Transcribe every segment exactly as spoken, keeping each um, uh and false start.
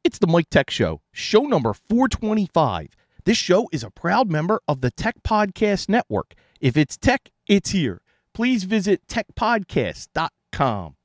It's the Mike Tech Show, show number four twenty-five. This show is a proud member of the Tech Podcast Network. If it's tech, it's here. Please visit tech podcast dot com.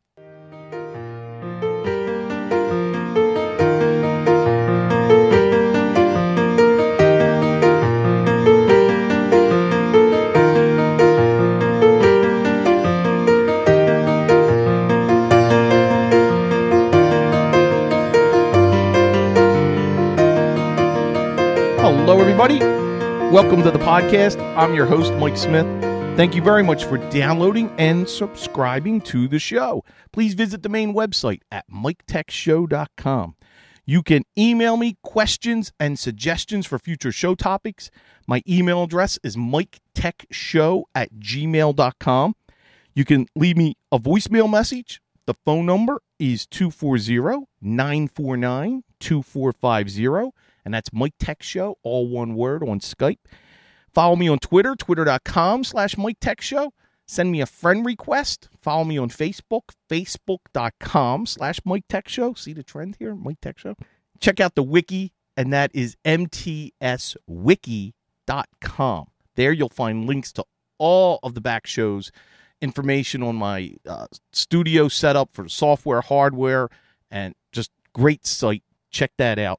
Hello, everybody. Welcome to the podcast. I'm your host, Mike Smith. Thank you very much for downloading and subscribing to the show. Please visit the main website at mike tech show dot com. You can email me questions and suggestions for future show topics. My email address is mike tech show at gmail dot com. You can leave me a voicemail message. The phone number is two four zero, nine four nine, two four five zero. And that's Mike Tech Show, all one word, on Skype. Follow me on Twitter, twitter.com slash Mike Tech Show. Send me a friend request. Follow me on Facebook, facebook.com slash Mike Tech Show. See the trend here, Mike Tech Show. Check out the wiki, and that is m t s wiki dot com. There you'll find links to all of the back shows, information on my uh, studio setup for software, hardware, and just great site. Check that out.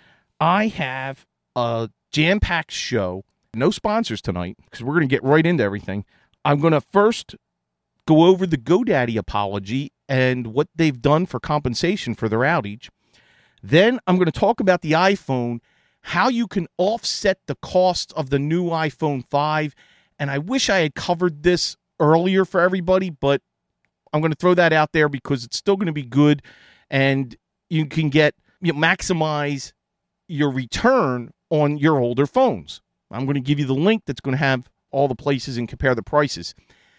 I have a jam-packed show. No sponsors tonight because we're going to get right into everything. I'm going to first go over the GoDaddy apology and what they've done for compensation for their outage. Then I'm going to talk about the iPhone, how you can offset the cost of the new iPhone five. And I wish I had covered this earlier for everybody, but I'm going to throw that out there because it's still going to be good and you can get, you know, maximize your return on your older phones. I'm going to give you the link that's going to have all the places and compare the prices.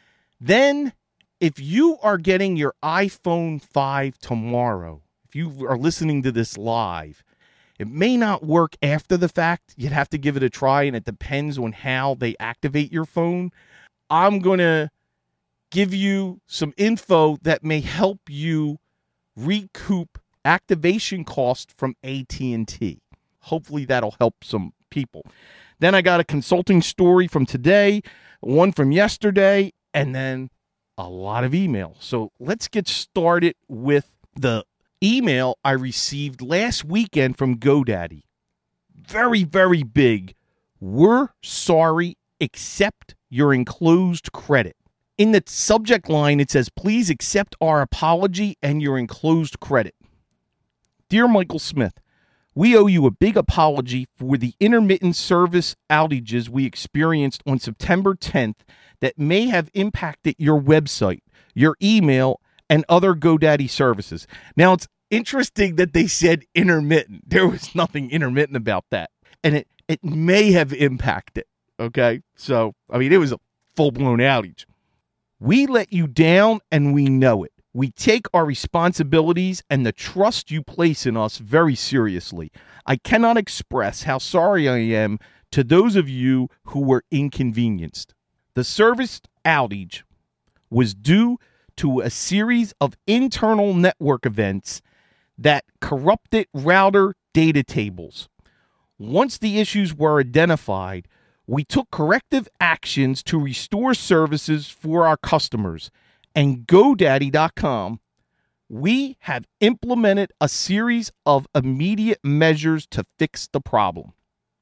Then, if you are getting your iPhone five tomorrow, if you are listening to this live, it may not work after the fact. You'd have to give it a try, and it depends on how they activate your phone. I'm going to give you some info that may help you recoup activation cost from A T and T. Hopefully that'll help some people. Then I got a consulting story from today, one from yesterday, and then a lot of email. So let's get started with the email I received last weekend from GoDaddy. Very, very big. We're sorry, accept your enclosed credit. In the subject line, it says, please accept our apology and your enclosed credit. Dear Michael Smith, we owe you a big apology for the intermittent service outages we experienced on September tenth that may have impacted your website, your email, and other GoDaddy services. Now, it's interesting that they said intermittent. There was nothing intermittent about that. And it, it may have impacted, okay? So, I mean, it was a full-blown outage. We let you down, and we know it. We take our responsibilities and the trust you place in us very seriously. I cannot express how sorry I am to those of you who were inconvenienced. The service outage was due to a series of internal network events that corrupted router data tables. Once the issues were identified, we took corrective actions to restore services for our customers. And GoDaddy dot com, we have implemented a series of immediate measures to fix the problem.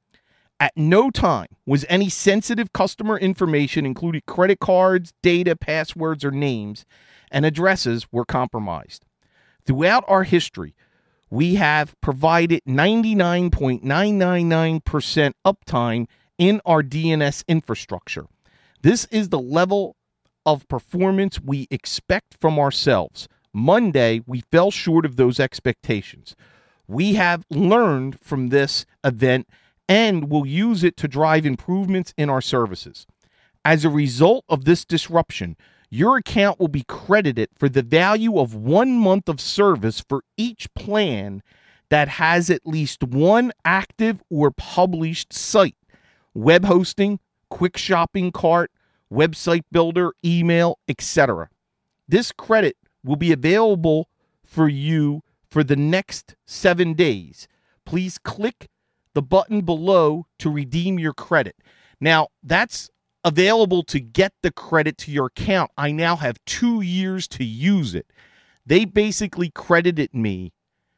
At no time was any sensitive customer information, including credit cards, data, passwords, or names, and addresses, were compromised. Throughout our history, we have provided ninety-nine point nine nine nine percent uptime in our D N S infrastructure. This is the level of performance we expect from ourselves. Monday, we fell short of those expectations. We have learned from this event and will use it to drive improvements in our services. As a result of this disruption, your account will be credited for the value of one month of service for each plan that has at least one active or published site, web hosting, quick shopping cart, website builder, email, et cetera. This credit will be available for you for the next seven days, please click the button below to redeem your credit. Now, that's available to get the credit to your account. I now have two years to use it. They basically credited me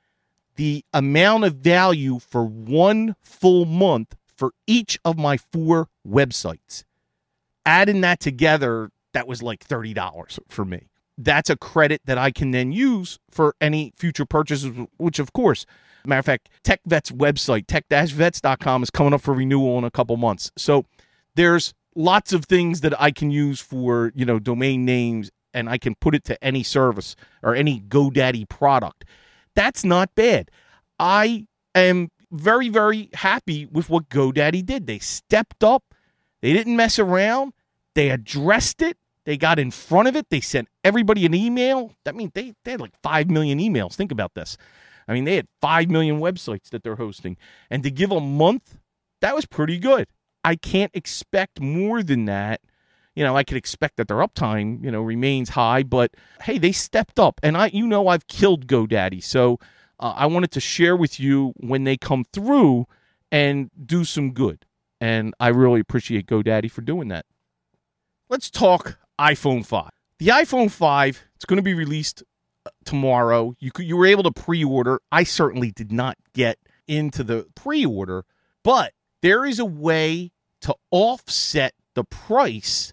the amount of value for one full month for each of my four websites. Adding that together, that was like thirty dollars for me. That's a credit that I can then use for any future purchases, which, of course, matter of fact, TechVet's website, tech dash vets dot com, is coming up for renewal in a couple months. So there's lots of things that I can use for, you know, domain names, and I can put it to any service or any GoDaddy product. That's not bad. I am very, very happy with what GoDaddy did. They stepped up. They didn't mess around. They addressed it. They got in front of it. They sent everybody an email. That means they, they had like five million emails. Think about this. I mean, they had five million websites that they're hosting. And to give a month, that was pretty good. I can't expect more than that. You know, I could expect that their uptime, you know, remains high. But, hey, they stepped up. And, I, you know, I've killed GoDaddy. So uh, I wanted to share with you when they come through and do some good. And I really appreciate GoDaddy for doing that. Let's talk iPhone five. The iPhone five, it's going to be released tomorrow. You could, you were able to pre-order. I certainly did not get into the pre-order, but there is a way to offset the price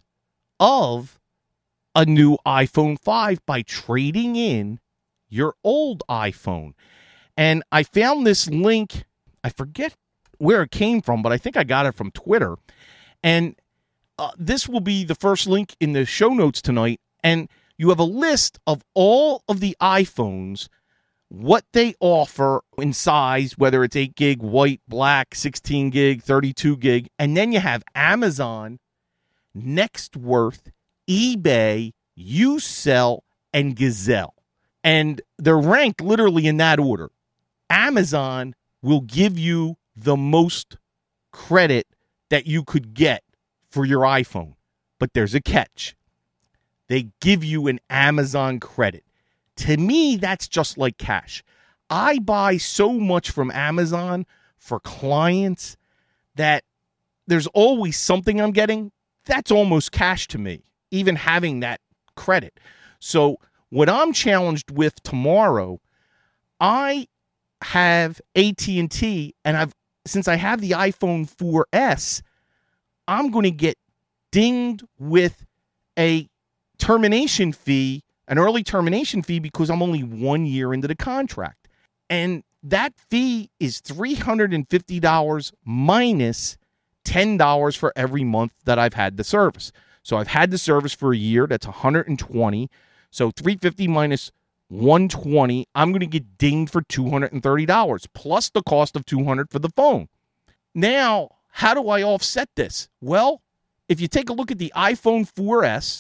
of a new iPhone five by trading in your old iPhone. And I found this link. I forget where it came from, but I think I got it from Twitter. And uh, this will be the first link in the show notes tonight. And you have a list of all of the iPhones, what they offer in size, whether it's eight gig, white, black, sixteen gig, thirty-two gig. And then you have Amazon, Nextworth, eBay, Usell, and Gazelle. And they're ranked literally in that order. Amazon will give you the most credit that you could get for your iPhone. But there's a catch. They give you an Amazon credit. To me, that's just like cash. I buy so much from Amazon for clients that there's always something I'm getting. That's almost cash to me, even having that credit. So what I'm challenged with tomorrow, I have A T and T, and I've since I have the iPhone four S, I'm going to get dinged with a termination fee, an early termination fee, because I'm only one year into the contract. And that fee is three hundred fifty dollars minus ten dollars for every month that I've had the service. So I've had the service for a year. That's one hundred twenty. So three hundred fifty minus one hundred twenty, I'm going to get dinged for two hundred thirty dollars plus the cost of two hundred dollars for the phone. Now, how do I offset this? Well, if you take a look at the iPhone four S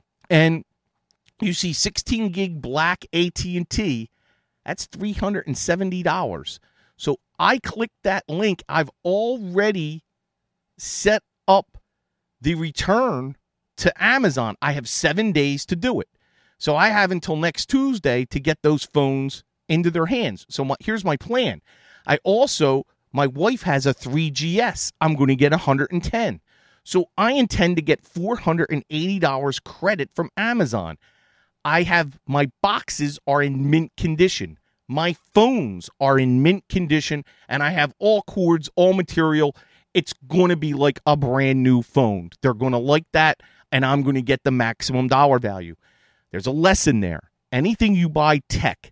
and you see sixteen gig black A T and T, that's three hundred seventy dollars. So I clicked that link. I've already set up the return to Amazon. I have seven days to do it. So I have until next Tuesday to get those phones into their hands. So my, here's my plan. I also, my wife has a three G S. I'm going to get one hundred ten. So I intend to get four hundred eighty dollars credit from Amazon. I have, my boxes are in mint condition. My phones are in mint condition, and I have all cords, all material. It's going to be like a brand new phone. They're going to like that, and I'm going to get the maximum dollar value. There's a lesson there. Anything you buy tech,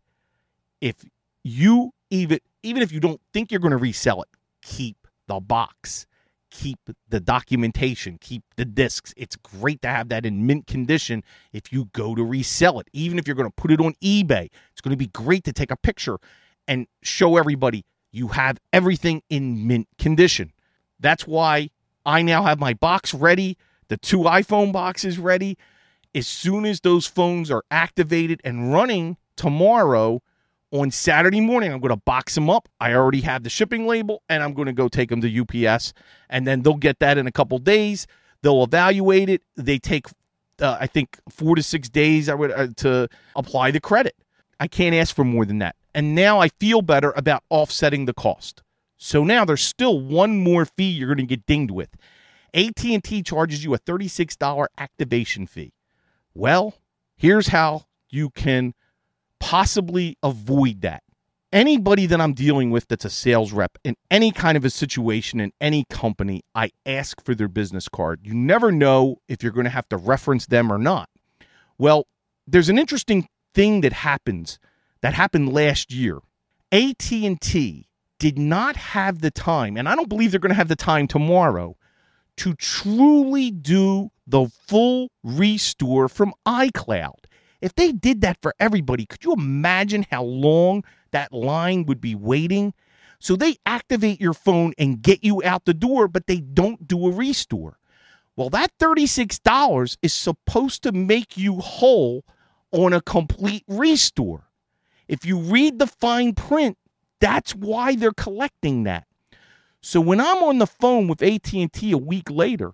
if you even, even if you don't think you're going to resell it, keep the box. Keep the documentation, keep the discs. It's great to have that in mint condition if you go to resell it. Even if you're going to put it on eBay, it's going to be great to take a picture and show everybody you have everything in mint condition. That's why I now have my box ready, the two iPhone boxes ready. As soon as those phones are activated and running tomorrow, on Saturday morning, I'm going to box them up. I already have the shipping label, and I'm going to go take them to U P S, and then they'll get that in a couple days. They'll evaluate it. They take, uh, I think, four to six days I would uh, to apply the credit. I can't ask for more than that. And now I feel better about offsetting the cost. So now there's still one more fee you're going to get dinged with. A T and T charges you a thirty-six dollars activation fee. Well, here's how you can possibly avoid that. Anybody that I'm dealing with that's a sales rep in any kind of a situation in any company, I ask for their business card. You never know if you're going to have to reference them or not. Well, there's an interesting thing that happens that happened last year. A T and T did not have the time, and I don't believe they're going to have the time tomorrow, to truly do the full restore from iCloud. If they did that for everybody, could you imagine how long that line would be waiting? So they activate your phone and get you out the door, but they don't do a restore. Well, that thirty-six dollars is supposed to make you whole on a complete restore. If you read the fine print, that's why they're collecting that. So when I'm on the phone with A T and T a week later,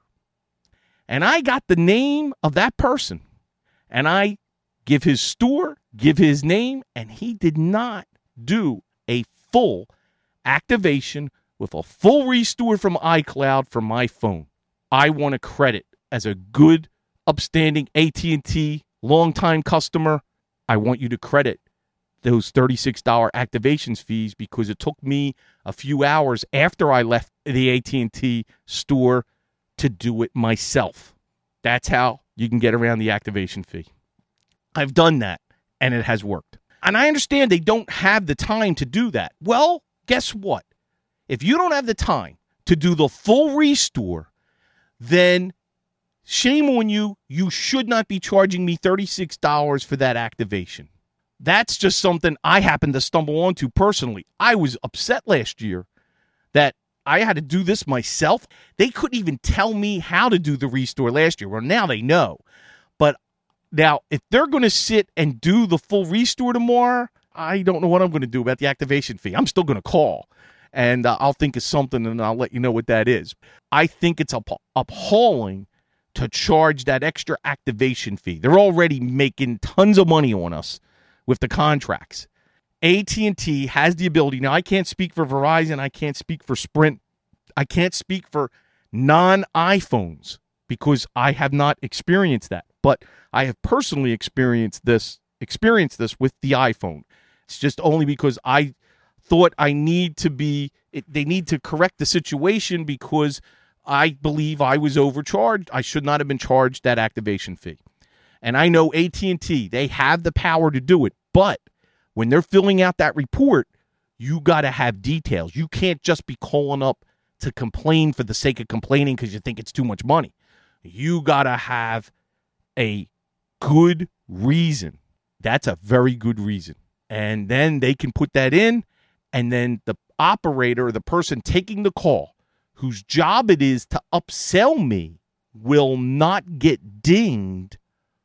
and I got the name of that person, and I give his store, give his name, and he did not do a full activation with a full restore from iCloud from my phone, I want to credit as a good, upstanding A T and T longtime customer. I want you to credit those thirty-six dollars activations fees because it took me a few hours after I left the A T and T store to do it myself. That's how you can get around the activation fee. I've done that, and it has worked. And I understand they don't have the time to do that. Well, guess what? If you don't have the time to do the full restore, then shame on you. You should not be charging me thirty-six dollars for that activation. That's just something I happened to stumble onto personally. I was upset last year that I had to do this myself. They couldn't even tell me how to do the restore last year. Well, now they know. But now, if they're going to sit and do the full restore tomorrow, I don't know what I'm going to do about the activation fee. I'm still going to call, and uh, I'll think of something, and I'll let you know what that is. I think it's up- appalling to charge that extra activation fee. They're already making tons of money on us with the contracts. A T and T has the ability. Now, I can't speak for Verizon. I can't speak for Sprint. I can't speak for non-iPhones because I have not experienced that. But I have personally experienced this, experienced this with the iPhone. It's just only because I thought I need to be, it, they need to correct the situation because I believe I was overcharged. I should not have been charged that activation fee. And I know A T and T, they have the power to do it. But when they're filling out that report, you got to have details. You can't just be calling up to complain for the sake of complaining because you think it's too much money. You got to have a good reason. That's a very good reason. And then they can put that in, and then the operator or the person taking the call, whose job it is to upsell me, will not get dinged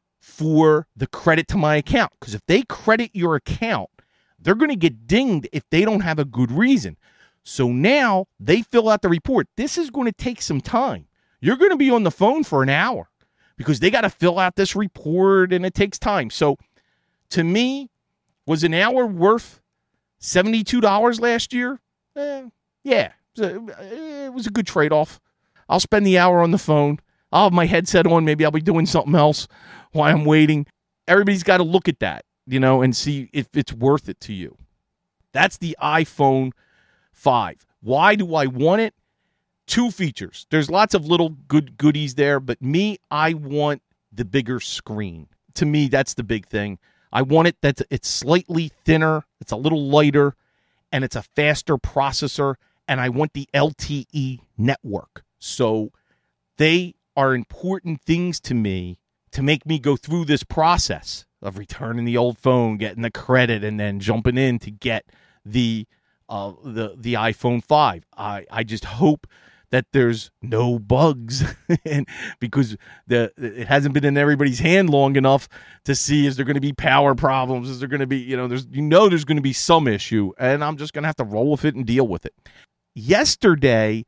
for the credit to my account. Because if they credit your account, they're going to get dinged if they don't have a good reason. So now they fill out the report. This is going to take some time. You're going to be on the phone for an hour because they got to fill out this report, and it takes time. So to me, was an hour worth seventy-two dollars last year? Eh, yeah, it was, a, it was a good trade-off. I'll spend the hour on the phone. I'll have my headset on. Maybe I'll be doing something else while I'm waiting. Everybody's got to look at that, you know, and see if it's worth it to you. That's the iPhone five. Why do I want it? Two features. There's lots of little good goodies there, but me, I want the bigger screen. To me, that's the big thing. I want it that it's slightly thinner, it's a little lighter, and it's a faster processor, and I want the L T E network. So they are important things to me to make me go through this process of returning the old phone, getting the credit, and then jumping in to get the uh, the the iPhone five. I, I just hope that there's no bugs, and because the it hasn't been in everybody's hand long enough to see, is there going to be power problems? Is there going to be, you know, there's you know there's going to be some issue, and I'm just going to have to roll with it and deal with it. Yesterday,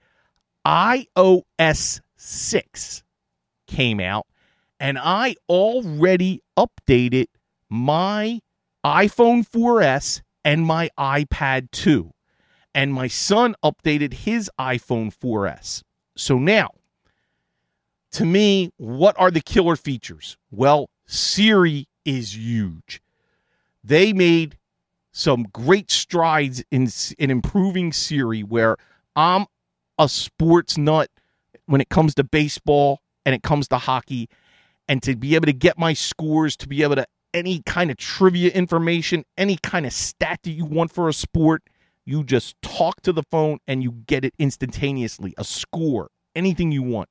i O S six came out, and I already updated my iPhone four S and my iPad two. And my son updated his iPhone four S. So now, to me, what are the killer features? Well, Siri is huge. They made some great strides in, in improving Siri, where I'm a sports nut when it comes to baseball and it comes to hockey, and to be able to get my scores, to be able to any kind of trivia information, any kind of stat that you want for a sport, you just talk to the phone and you get it instantaneously, a score, anything you want.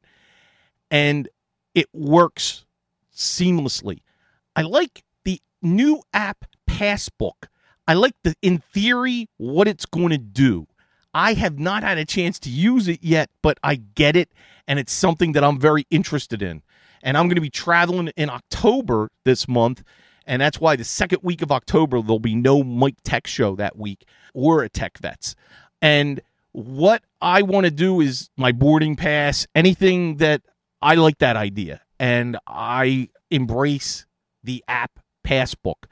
And it works seamlessly. I like the new app Passbook. I like the, in theory, what it's going to do. I have not had a chance to use it yet, but I get it, and it's something that I'm very interested in. And I'm going to be traveling in October this month, and that's why the second week of October, there'll be no Mike Tech Show that week or a Tech Vets. And what I want to do is my boarding pass, anything that I like that idea. And I embrace the app Passbook.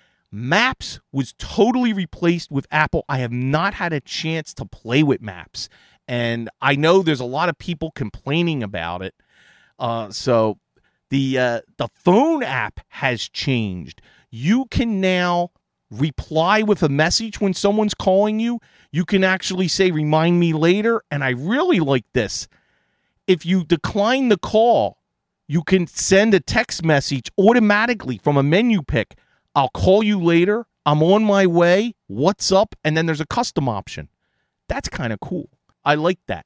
Maps was totally replaced with Apple. I have not had a chance to play with Maps. And I know there's a lot of people complaining about it. Uh, so the uh, the phone app has changed. You can now reply with a message when someone's calling you. You can actually say, remind me later. And I really like this. If you decline the call, you can send a text message automatically from a menu pick. I'll call you later. I'm on my way. What's up? And then there's a custom option. That's kind of cool. I like that.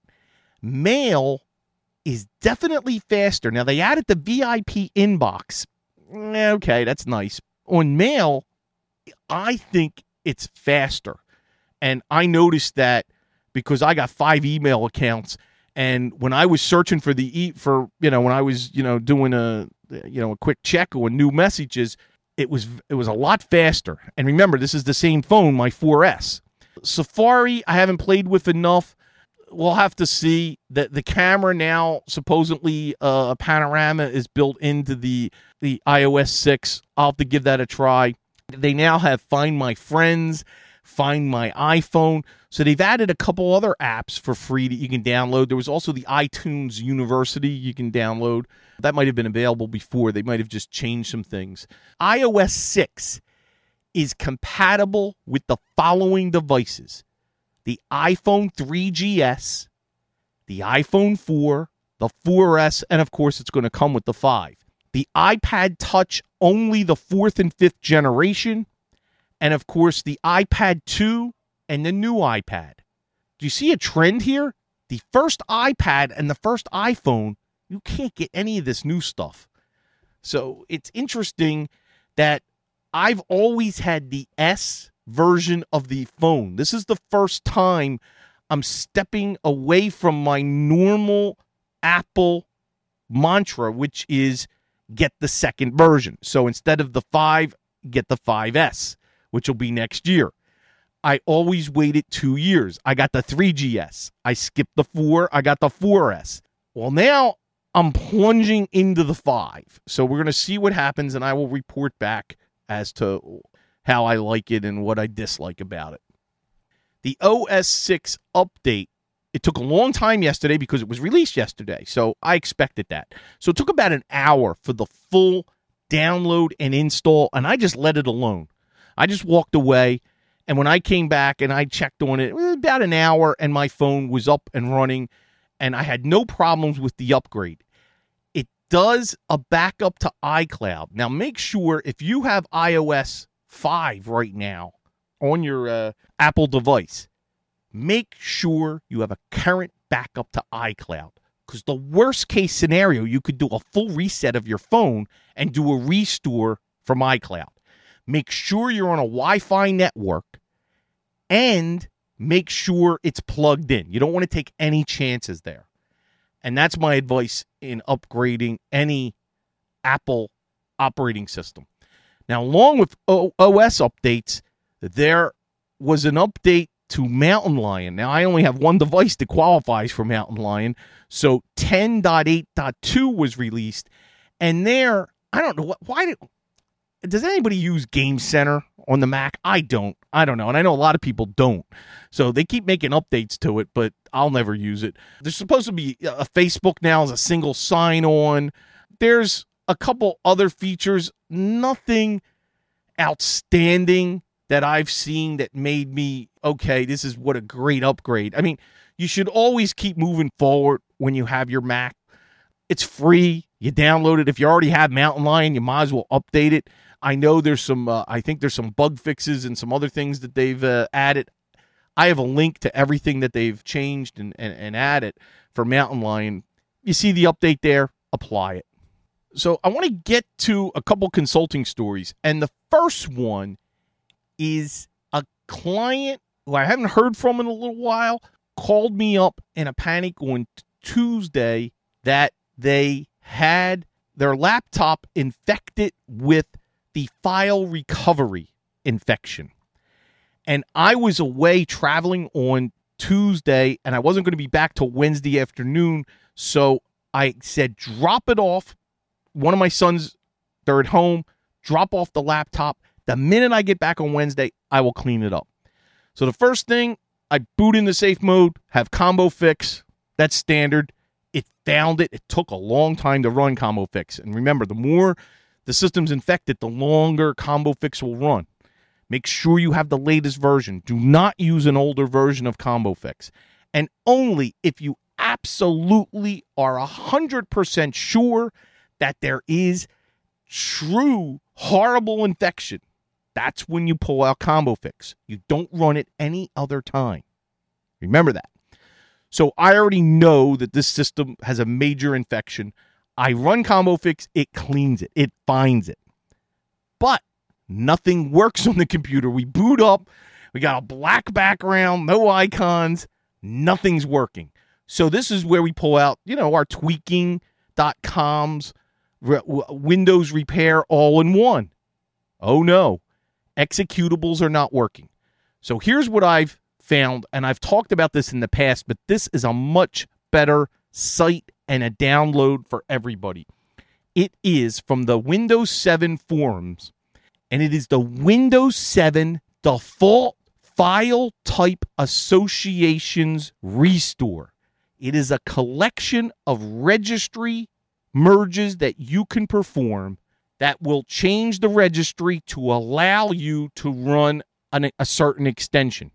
Mail is definitely faster. Now, they added the V I P inbox. Okay, that's nice. On Mail, I think it's faster. And I noticed that because I got five email accounts. And when I was searching for the e for, you know, when I was, you know, doing a, you know, a quick check or new messages, it was it was a lot faster. And remember, this is the same phone, my four S. Safari, I haven't played with enough. We'll have to see. That the camera now, supposedly uh, a panorama is built into the, the i O S six. I'll have to give that a try. They now have Find My Friends, Find My iPhone. So they've added a couple other apps for free that you can download. There was also the iTunes University you can download. That might have been available before. They might have just changed some things. i O S six is compatible with the following devices: the iPhone three G S, the iPhone four, the four S, and of course it's going to come with the five. The iPad Touch, only the fourth and fifth generation, and of course the iPad two and the new iPad. Do you see a trend here? The first iPad and the first iPhone, you can't get any of this new stuff. So it's interesting that I've always had the S version of the phone. This is the first time I'm stepping away from my normal Apple mantra, which is get the second version. So instead of the five, get the five S, which will be next year. I always waited two years. I got the three G S. I skipped the four. I got the four S. Well, now I'm plunging into the five. So we're going to see what happens, and I will report back as to how I like it and what I dislike about it. The O S six update, it took a long time yesterday because it was released yesterday. So I expected that. So it took about an hour for the full download and install, and I just let it alone. I just walked away. And when I came back and I checked on it, it was about an hour, and my phone was up and running, and I had no problems with the upgrade. It does a backup to iCloud. Now, make sure if you have i O S five right now on your uh, Apple device, make sure you have a current backup to iCloud. Because the worst case scenario, you could do a full reset of your phone and do a restore from iCloud. Make sure you're on a Wi-Fi network, and make sure it's plugged in. You don't want to take any chances there. And that's my advice in upgrading any Apple operating system. Now, along with O S updates, there was an update to Mountain Lion. Now, I only have one device that qualifies for Mountain Lion, so ten point eight point two was released. And there, I don't know, what. why did... does anybody use Game Center on the Mac? I don't. I don't know. And I know a lot of people don't. So they keep making updates to it, but I'll never use it. There's supposed to be a Facebook now as a single sign-on. There's a couple other features. Nothing outstanding that I've seen that made me, okay, this is what a great upgrade. I mean, you should always keep moving forward when you have your Mac. It's free. You download it. If you already have Mountain Lion, you might as well update it. I know there's some, uh, I think there's some bug fixes and some other things that they've uh, added. I have a link to everything that they've changed and, and, and added for Mountain Lion. You see the update there, apply it. So I want to get to a couple consulting stories. And the first one is a client who I haven't heard from in a little while called me up in a panic on Tuesday that they had their laptop infected with the file recovery infection. And I was away traveling on Tuesday, and I wasn't going to be back till Wednesday afternoon. So I said, drop it off. One of my sons, they're at home, drop off the laptop. The minute I get back on Wednesday, I will clean it up. So the first thing, I boot into safe mode, have combo fix. That's standard. It found it. It took a long time to run combo fix. And remember, the more the system's infected, the longer combo fix will run. Make sure you have the latest version. Do not use an older version of combo fix. And only if you absolutely are one hundred percent sure that there is true horrible infection, that's when you pull out combo fix. You don't run it any other time. Remember that. So I already know that this system has a major infection. I run combo fix, it cleans it, it finds it. But nothing works on the computer. We boot up, we got a black background, no icons, nothing's working. So this is where we pull out, you know, our tweaking dot com's re- Windows repair all in one. Oh no, executables are not working. So here's what I've found, and I've talked about this in the past, but this is a much better site and a download for everybody. It is from the Windows seven forums, and it is the Windows seven Default File Type Associations Restore. It is a collection of registry merges that you can perform that will change the registry to allow you to run an, a certain extension.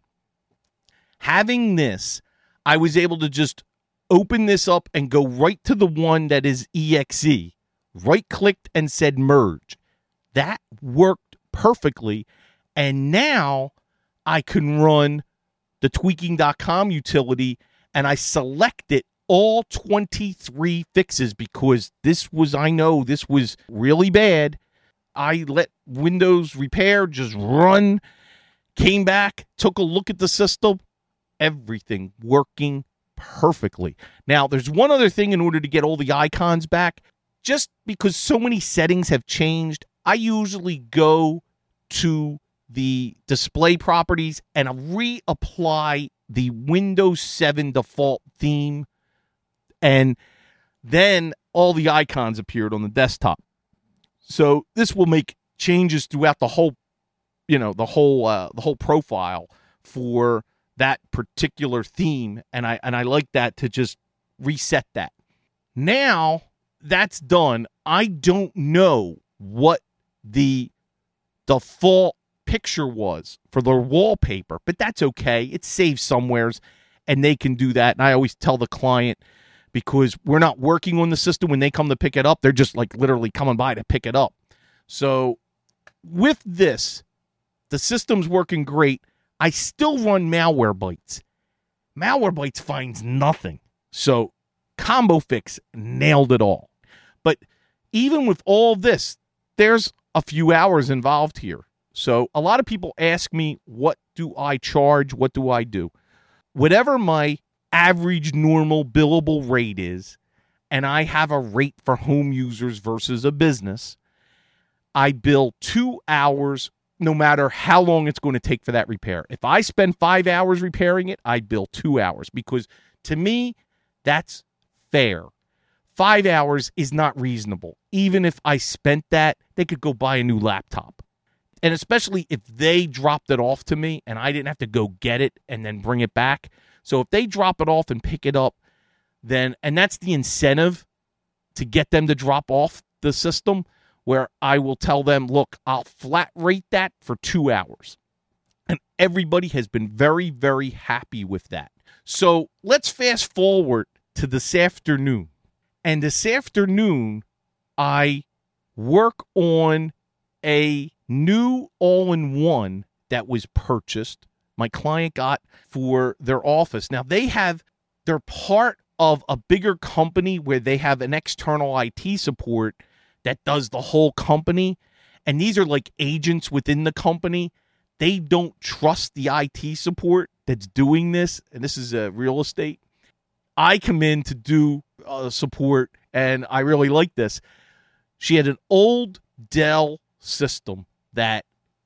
Having this, I was able to just open this up and go right to the one that is E X E. Right-clicked and said merge. That worked perfectly. And now I can run the tweaking dot com utility, and I selected all twenty-three fixes because this was, I know this was really bad. I let Windows Repair just run, came back, took a look at the system, everything working perfectly. Now, there's one other thing in order to get all the icons back. Just because so many settings have changed, I usually go to the display properties and reapply the Windows seven default theme, and then all the icons appeared on the desktop. So this will make changes throughout the whole, you know, the whole uh, the whole profile for that particular theme, and I and I like that to just reset that. Now that's done, I don't know what the default picture was for their wallpaper, but that's okay. It's saved somewheres, and they can do that. And I always tell the client, because we're not working on the system, when they come to pick it up, they're just like literally coming by to pick it up. So with this, the system's working great. I still run Malwarebytes. Malwarebytes finds nothing. So Combo Fix nailed it all. But even with all this, there's a few hours involved here. So a lot of people ask me, what do I charge? What do I do? Whatever my average normal billable rate is, and I have a rate for home users versus a business, I bill two hours no matter how long it's going to take for that repair. If I spend five hours repairing it, I bill two hours because to me, that's fair. five hours is not reasonable. Even if I spent that, they could go buy a new laptop. And especially if they dropped it off to me and I didn't have to go get it and then bring it back. So if they drop it off and pick it up, then, and that's the incentive to get them to drop off the system, where I will tell them, look, I'll flat rate that for two hours. And everybody has been very, very happy with that. So let's fast forward to this afternoon. And this afternoon, I work on a new all-in-one that was purchased. My client got for their office. Now, they have, they're part of a bigger company where they have an external I T support that does the whole company. And these are like agents within the company. They don't trust the I T support that's doing this. And this is uh, real estate. I come in to do uh, support, and I really like this. She had an old Dell system that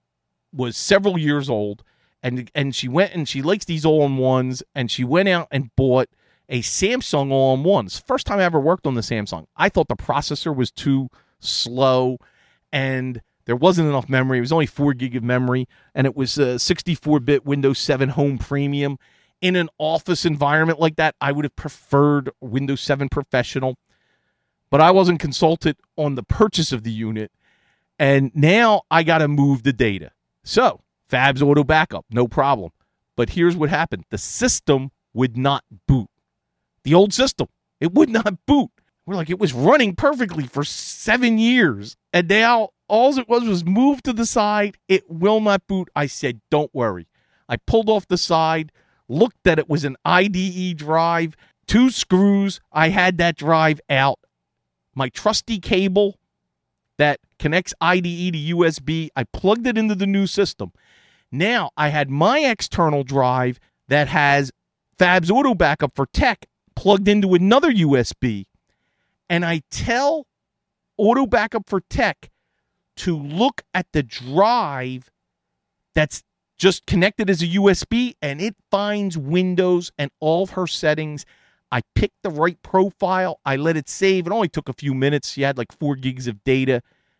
was several years old, and and she went and she likes these all-in-ones, and she went out and bought a Samsung all-in-ones. First time I ever worked on the Samsung. I thought the processor was too slow, and there wasn't enough memory. It was only four gig of memory, and it was a sixty-four bit Windows seven Home Premium. In an office environment like that, I would have preferred Windows seven Professional, but I wasn't consulted on the purchase of the unit, and now I got to move the data. So, Fab's Auto Backup, no problem. But here's what happened. The system would not boot. The old system, it would not boot. We're like, it was running perfectly for seven years, and now all it was was moved to the side. It will not boot. I said, don't worry. I pulled off the side, looked that it was an I D E drive, two screws. I had that drive out. My trusty cable that connects I D E to U S B, I plugged it into the new system. Now I had my external drive that has Fab's Auto Backup for Tech plugged into another U S B. And I tell Auto Backup for Tech to look at the drive that's just connected as a U S B, and it finds Windows and all of her settings. I picked the right profile. I let it save. It only took a few minutes. She had like four gigs of data.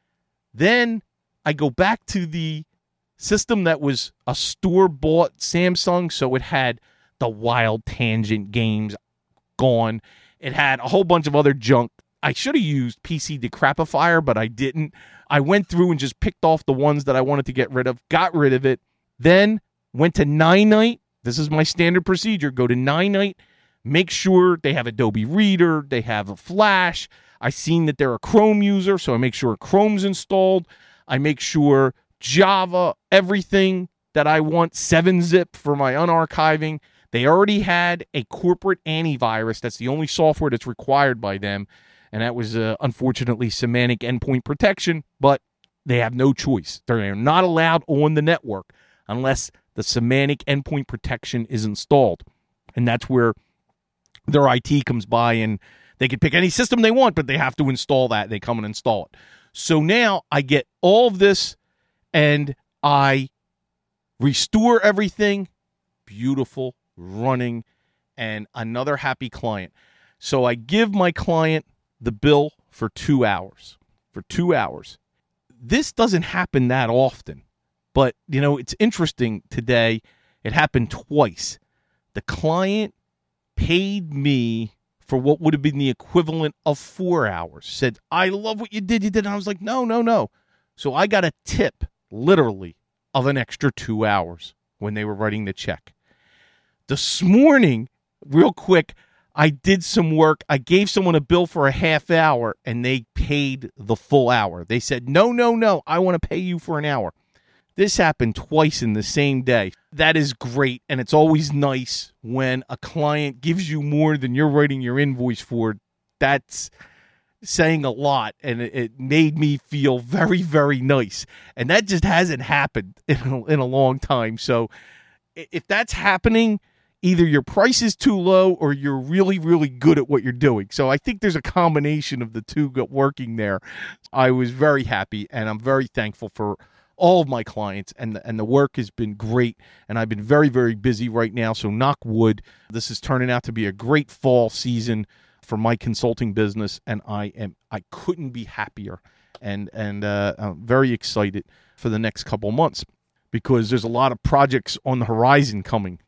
Then I go back to the system that was a store-bought Samsung, so it had the Wild Tangent games gone. It had a whole bunch of other junk. I should have used P C Decrapifier, but I didn't. I went through and just picked off the ones that I wanted to get rid of, got rid of it, then went to nine night. This is my standard procedure. Go to nine night, make sure they have Adobe Reader, they have a Flash. I seen that they're a Chrome user, so I make sure Chrome's installed. I make sure Java, everything that I want, seven zip for my unarchiving. They already had a corporate antivirus. That's the only software that's required by them. And that was, uh, unfortunately, Semantic Endpoint Protection, but they have no choice. They're not allowed on the network unless the Semantic Endpoint Protection is installed. And that's where their I T comes by, and they can pick any system they want, but they have to install that. They come and install it. So now I get all of this, and I restore everything. Beautiful, running, and another happy client. So I give my client the bill for two hours. For two hours. This doesn't happen that often, but, you know, it's interesting today. It happened twice. The client paid me for what would have been the equivalent of four hours. Said, I love what you did. You did. And I was like, no, no, no. So I got a tip, literally, of an extra two hours when they were writing the check. This morning, real quick, I did some work. I gave someone a bill for a half hour, and they paid the full hour. They said, no, no, no, I want to pay you for an hour. This happened twice in the same day. That is great, and it's always nice when a client gives you more than you're writing your invoice for. That's saying a lot, and it, it made me feel very, very nice. And that just hasn't happened in a, in a long time. So if that's happening, either your price is too low or you're really, really good at what you're doing. So I think there's a combination of the two working there. I was very happy, and I'm very thankful for all of my clients, and the, and the work has been great, and I've been very, very busy right now. So knock wood, this is turning out to be a great fall season for my consulting business, and I am I couldn't be happier, and and uh, I'm very excited for the next couple months because there's a lot of projects on the horizon coming.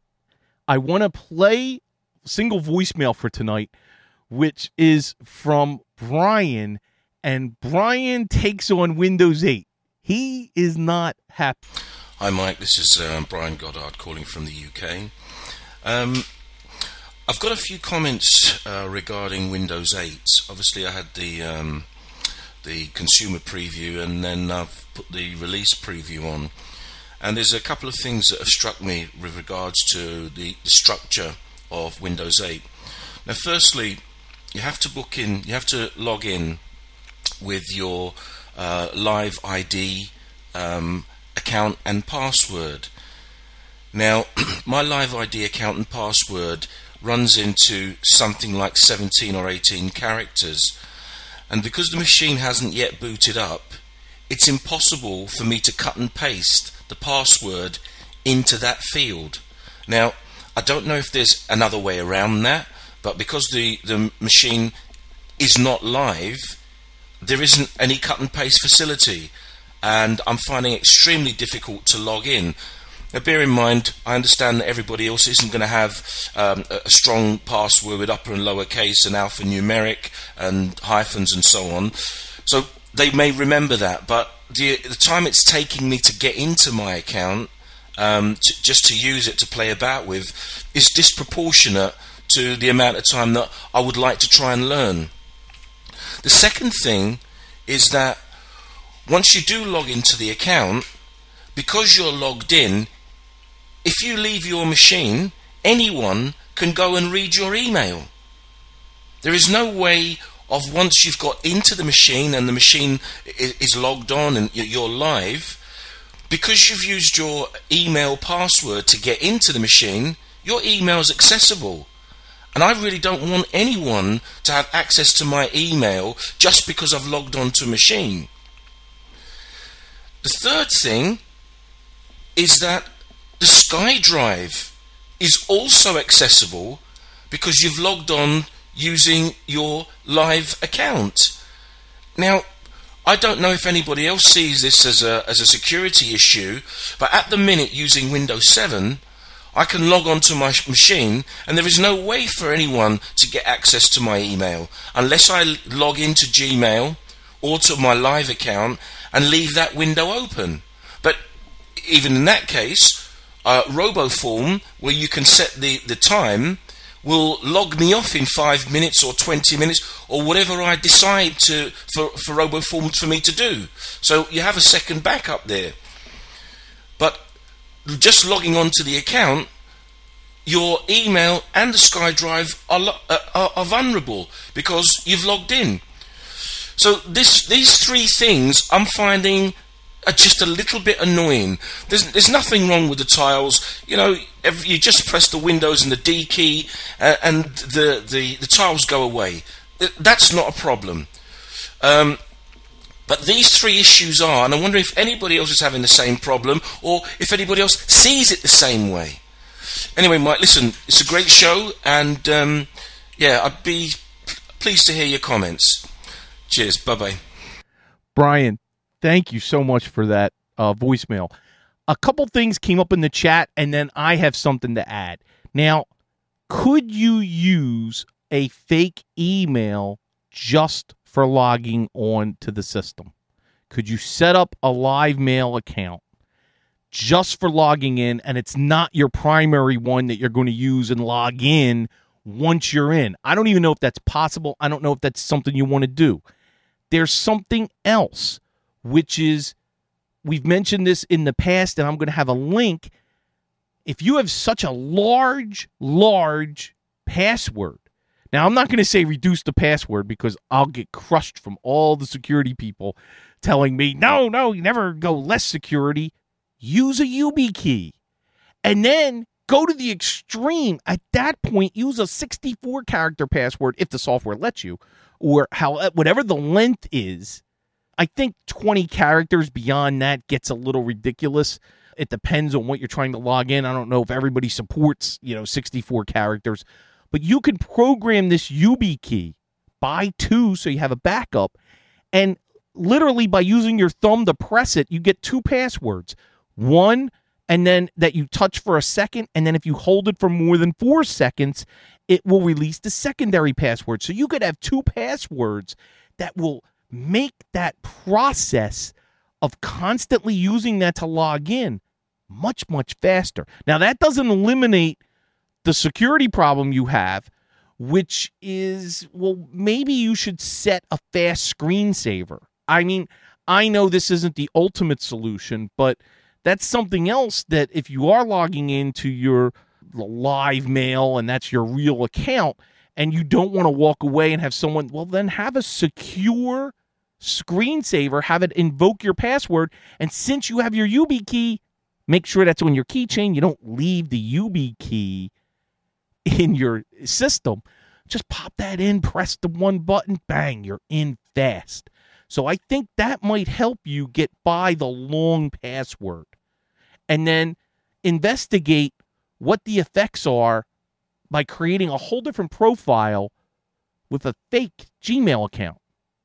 I want to play single voicemail for tonight, which is from Brian, and Brian takes on Windows eight. He is not happy. Hi, Mike. This is uh, Brian Goddard calling from the U K. Um, I've got a few comments uh, regarding Windows eight. Obviously, I had the um, the consumer preview, and then I've put the release preview on. And there's a couple of things that have struck me with regards to the, the structure of Windows eight. Now, firstly, you have to book in, you have to log in with your uh, Live I D um, account and password. Now, my Live I D account and password runs into something like seventeen or eighteen characters, and because the machine hasn't yet booted up, it's impossible for me to cut and paste the password into that field. Now, I don't know if there's another way around that, but because the, the machine is not live, there isn't any cut and paste facility, and I'm finding it extremely difficult to log in. Now, bear in mind, I understand that everybody else isn't going to have um, a strong password with upper and lower case and alphanumeric and hyphens and so on, so they may remember that, but the, the time it's taking me to get into my account um, to, just to use it to play about with is disproportionate to the amount of time that I would like to try and learn. The second thing is that once you do log into the account, because you're logged in, if you leave your machine, anyone can go and read your email. There is no way of, once you've got into the machine and the machine is logged on and you're live, because you've used your email password to get into the machine, your email is accessible. And I really don't want anyone to have access to my email just because I've logged on to a machine. The third thing is that the SkyDrive is also accessible because you've logged on using your live account. Now, I don't know if anybody else sees this as a as a security issue, but at the minute, using Windows seven, I can log on to my machine and there is no way for anyone to get access to my email unless I log into Gmail or to my live account and leave that window open. But even in that case, uh, RoboForm, where you can set the, the time, will log me off in five minutes or twenty minutes or whatever I decide to for, for RoboForm for me to do. So you have a second backup there. But just logging on to the account, your email and the SkyDrive are, lo- are, are vulnerable because you've logged in. So this these three things I'm finding are just a little bit annoying. There's there's nothing wrong with the tiles. You know, every, you just press the Windows and the D key, uh, and the, the the tiles go away. That's not a problem. Um, but these three issues are, and I wonder if anybody else is having the same problem, or if anybody else sees it the same way. Anyway, Mike, listen, it's a great show, and um, yeah, I'd be pleased to hear your comments. Cheers, bye bye. Brian, thank you so much for that uh, voicemail. A couple things came up in the chat, and then I have something to add. Now, could you use a fake email just for logging on to the system? Could you set up a live mail account just for logging in, and it's not your primary one that you're going to use and log in once you're in? I don't even know if that's possible. I don't know if that's something you want to do. There's something else, which is, we've mentioned this in the past, and I'm going to have a link. If you have such a large, large password, now I'm not going to say reduce the password because I'll get crushed from all the security people telling me, no, no, you never go less security. Use a YubiKey. And then go to the extreme. At that point, use a sixty-four character password if the software lets you, or how whatever the length is. I think twenty characters beyond that gets a little ridiculous. It depends on what you're trying to log in. I don't know if everybody supports, you know, sixty-four characters. But you can program this YubiKey, buy two so you have a backup, and literally by using your thumb to press it, you get two passwords. One, and then that you touch for a second, and then if you hold it for more than four seconds, it will release the secondary password. So you could have two passwords that will make that process of constantly using that to log in much, much faster. Now, that doesn't eliminate the security problem you have, which is, well, maybe you should set a fast screensaver. I mean, I know this isn't the ultimate solution, but that's something else that if you are logging into your live mail and that's your real account and you don't want to walk away and have someone, well, then have a secure screensaver, have it invoke your password. And since you have your YubiKey, make sure that's on your keychain. You don't leave the YubiKey in your system. Just pop that in, press the one button, bang, you're in fast. So I think that might help you get by the long password. And then investigate what the effects are by creating a whole different profile with a fake Gmail account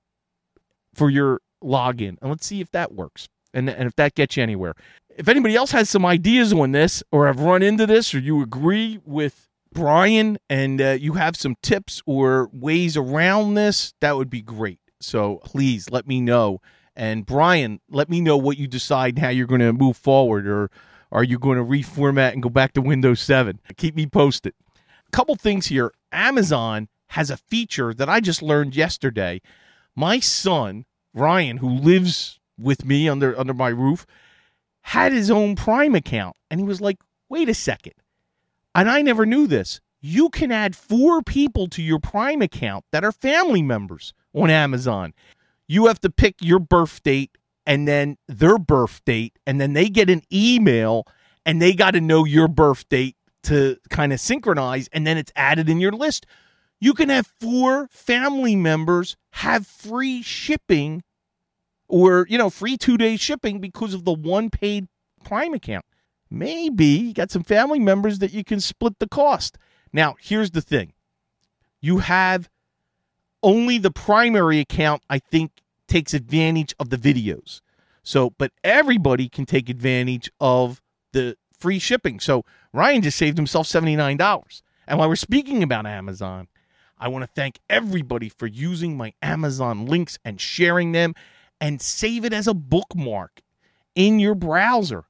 for your login. And let's see if that works and, and if that gets you anywhere. If anybody else has some ideas on this or have run into this or you agree with Brian and uh, you have some tips or ways around this, that would be great. So please let me know. And Brian, let me know what you decide how you're going to move forward, or are you going to reformat and go back to Windows seven? Keep me posted. A couple things here. Amazon has a feature that I just learned yesterday. My son, Ryan, who lives with me under, under my roof, had his own Prime account. And he was like, wait a second. And I never knew this. You can add four people to your Prime account that are family members on Amazon. You have to pick your birth date and then their birth date, and then they get an email and they got to know your birth date to kind of synchronize, and then it's added in your list. You can have four family members have free shipping or, you know, free two-day shipping because of the one paid Prime account. Maybe you got some family members that you can split the cost. Now, here's the thing. You have only the primary account, I think, takes advantage of the videos. So, but everybody can take advantage of the free shipping. So Ryan just saved himself seventy-nine dollars. And while we're speaking about Amazon, I want to thank everybody for using my Amazon links and sharing them, and save it as a bookmark in your browser.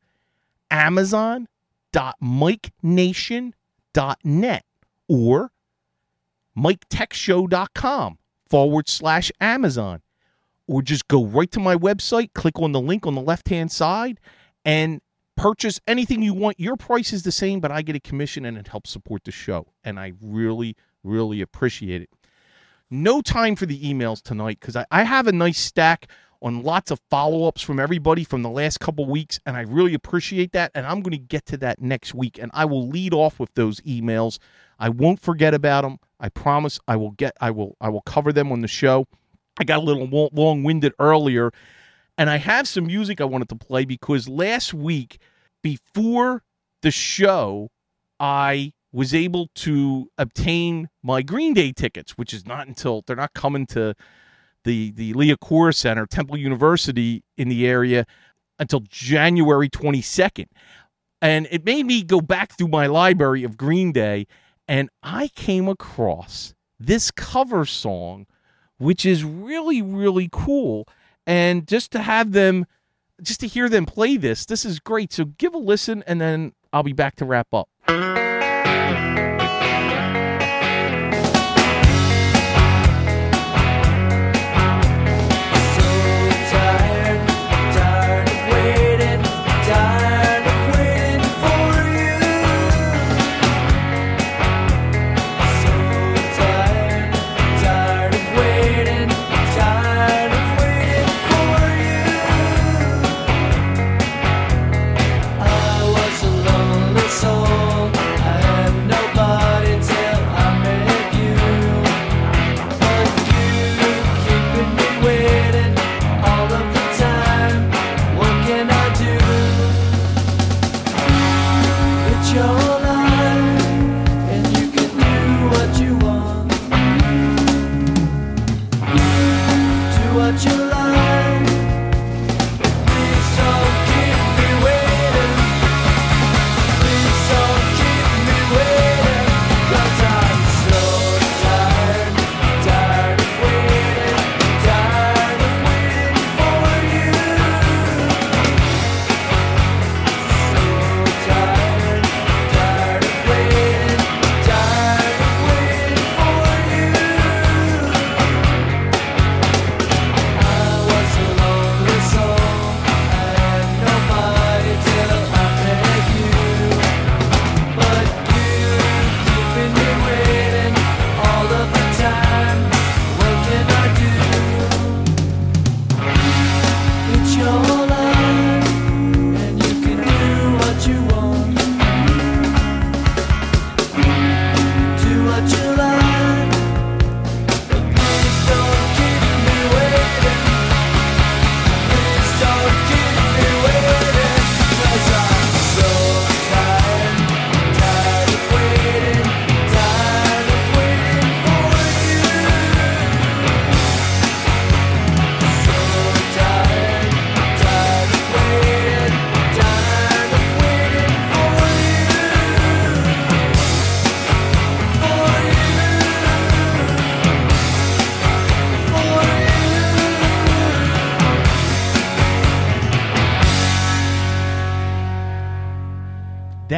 amazon dot mike nation dot net or mike tech show dot com forward slash Amazon. Or just go right to my website, click on the link on the left-hand side, and purchase anything you want. Your price is the same, but I get a commission, and it helps support the show. And I really, really appreciate it. No time for the emails tonight because I, I have a nice stack on lots of follow-ups from everybody from the last couple weeks, and I really appreciate that. And I'm going to get to that next week, and I will lead off with those emails. I won't forget about them. I promise I will get. I will. I will cover them on the show. I got a little long-winded earlier, and I have some music I wanted to play because last week, before the show, I was able to obtain my Green Day tickets, which is not until they're not coming to the, the Liacouras Center, Temple University in the area until January twenty-second. And it made me go back through my library of Green Day, and I came across this cover song, which is really, really cool. And just to have them, just to hear them play this, this is great. So give a listen, and then I'll be back to wrap up. Soul, I have nobody.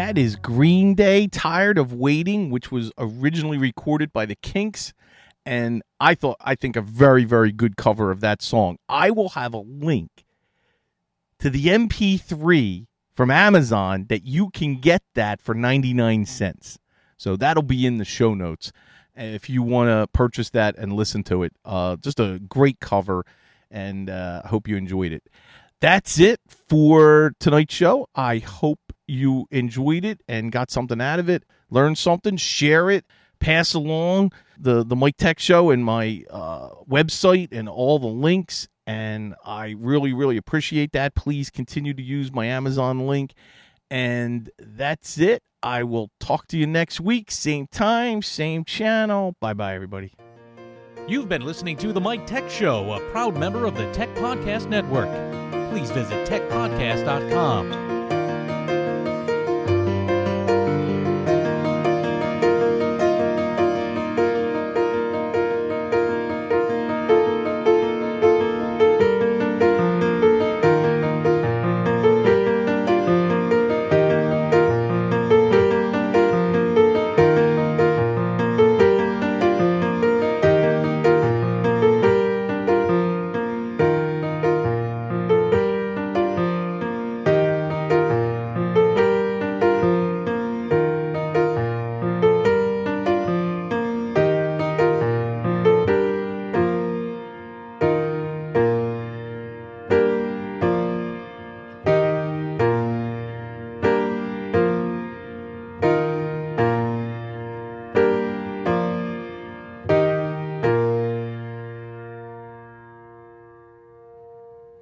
That is Green Day, Tired of Waiting, which was originally recorded by the Kinks. And I thought, I think a very, very good cover of that song. I will have a link to the M P three from Amazon that you can get that for ninety-nine cents. So that'll be in the show notes if you want to purchase that and listen to it. Uh, just a great cover, and I uh, hope you enjoyed it. That's it for tonight's show. I hope you enjoyed it and got something out of it, learned something, share it, pass along the, the Mike Tech Show and my uh, website and all the links, and I really, really appreciate that. Please continue to use my Amazon link, and that's it. I will talk to you next week, same time, same channel. Bye-bye, everybody. You've been listening to The Mike Tech Show, a proud member of the Tech Podcast Network. Please visit tech podcast dot com.